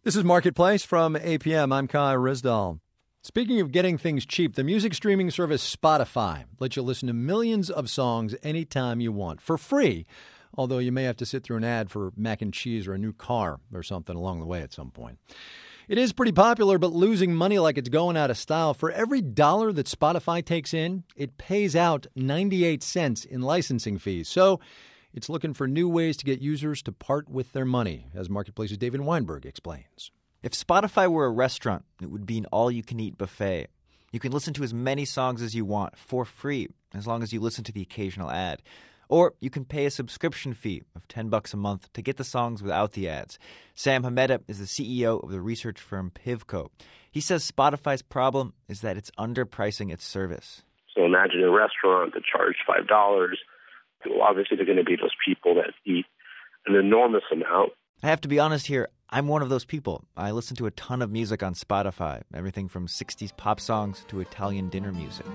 This is Marketplace from APM. I'm Kai Rizdal. Speaking of getting things cheap, the music streaming service Spotify lets you listen to millions of songs anytime you want for free, although you may have to sit through an ad for mac and cheese or a new car or something along the way at some point. It is pretty popular, but losing money like it's going out of style. For every dollar that Spotify takes in, it pays out 98 cents in licensing fees. So it's looking for new ways to get users to part with their money, as Marketplace's David Weinberg explains. If Spotify were a restaurant, it would be an all-you-can-eat buffet. You can listen to as many songs as you want for free, as long as you listen to the occasional ad. Or you can pay a subscription fee of $10 a month to get the songs without the ads. Sam Hameda is the CEO of the research firm Pivco. He says Spotify's problem is that it's underpricing its service. So imagine a restaurant that charged $5. Well, obviously, there are going to be those people that eat an enormous amount. I have to be honest here, I'm one of those people. I listen to a ton of music on Spotify, everything from 60s pop songs to Italian dinner music.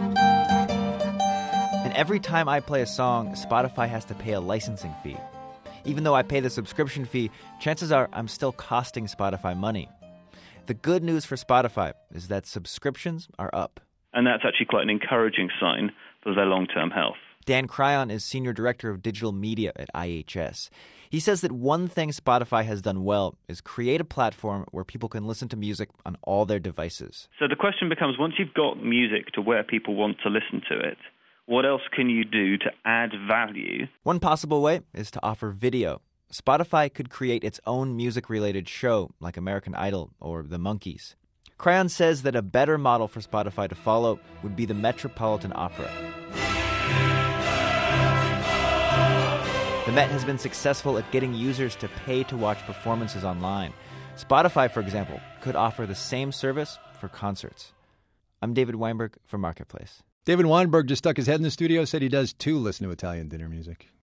And every time I play a song, Spotify has to pay a licensing fee. Even though I pay the subscription fee, chances are I'm still costing Spotify money. The good news for Spotify is that subscriptions are up. And that's actually quite an encouraging sign for their long-term health. Dan Cryon is Senior Director of Digital Media at IHS. He says that one thing Spotify has done well is create a platform where people can listen to music on all their devices. So the question becomes, once you've got music to where people want to listen to it, what else can you do to add value? One possible way is to offer video. Spotify could create its own music-related show like American Idol or The Monkees. Cryon says that a better model for Spotify to follow would be the Metropolitan Opera. The Met has been successful at getting users to pay to watch performances online. Spotify, for example, could offer the same service for concerts. I'm David Weinberg for Marketplace. David Weinberg just stuck his head in the studio, said he does too listen to Italian dinner music.